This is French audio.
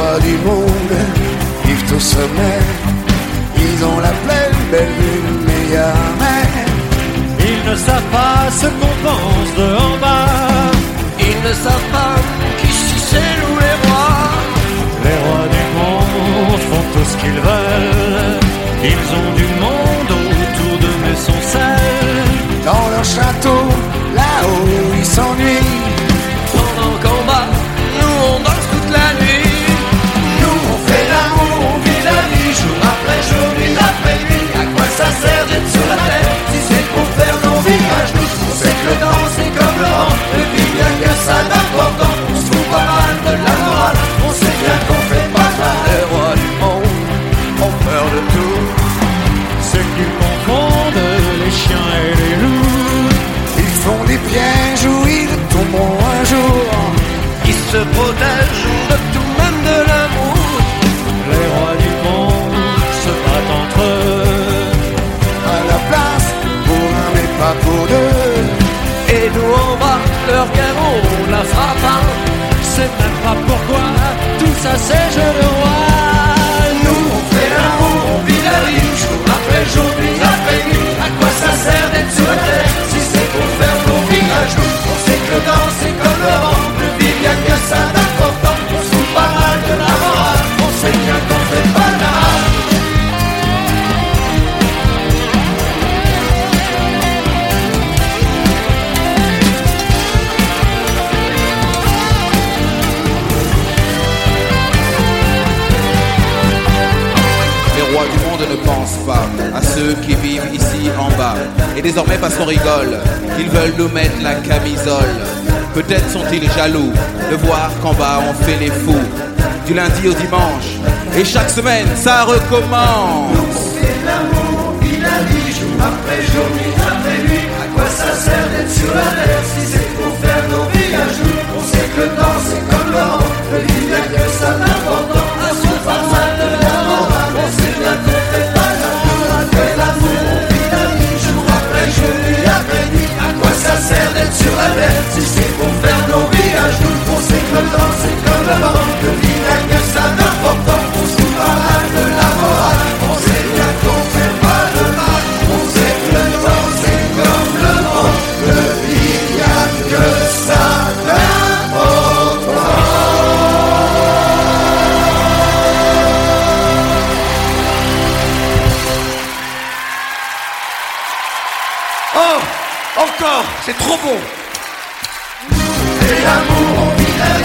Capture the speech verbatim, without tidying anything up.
rois du monde vivent au sommet. Ils ont la pleine belle lune, mais jamais. Ils ne savent pas ce qu'on pense de en bas. Ils ne savent pas qu'ici c'est nous les rois. Les rois du monde font tout ce qu'ils veulent. Ils ont du monde autour d'eux mais sont seuls. Dans leur château, là-haut ils s'ennuient. Pendant le combat, nous on danse toute la nuit. Nous on fait l'amour, on vit la vie, jour après jour, nuit après nuit. À quoi ça sert d'être sur la terre si c'est pour faire nos vies à genoux? On sait que le temps c'est comme le vent, le vit bien que ça d'important. On se fout pas mal de la morale, on sait bien qu'on fait pas mal. Les rois du monde ont peur de tout. Ceux qui confondent les chiens et les loups. Ils font des pièges où ils tomberont un jour. Ils se protègent de tout, même de l'amour. Les rois du monde se battent entre eux. À la place pour un mais pas pour deux. Et nous en bas, leur guerre on la fera pas. C'est même pas pourquoi tout ça c'est jeu de roi. Nous on fait l'amour, on vit la vie, jour après jour, nuit après nuit. À quoi ça sert d'être sur la terre si c'est pour faire nos vies à genoux? On sait que le temps c'est comme le vent, le vit bien que ça d'important. On se fout pas mal de la morale, on sait bien qu'on fait pas la rage. Les rois du monde ne pensent pas à ceux qui vivent ici en bas. Et désormais parce qu'on rigole, ils veulent nous mettre la camisole. Peut-être sont-ils jaloux de voir qu'en bas on fait les fous. Du lundi au dimanche, et chaque semaine ça recommence. On fait l'amour, on vit la vie, jour après jour, nuit après nuit. À quoi ça sert d'être sur la terre si c'est pour faire nos vies à genoux? On sait que le temps c'est comme le vent, le vit bien que ça d'important. On se fout pas mal de la morale, on sait bien qu'on fait pas l'amour. On fait l'amour, on vit la vie, jour après jour, nuit après nuit. À quoi ça sert d'être sur la terre si c'est pour faire nos vies à genoux? On sait que le temps c'est comme le vent, le vit bien que ça d'important. On se fout pas mal de la morale, on sait bien qu'on fait pas de mal. On sait que le temps c'est comme le vent, le vit bien que ça d'important. Oh, encore, c'est trop beau. Et l'amour, on vit la vie.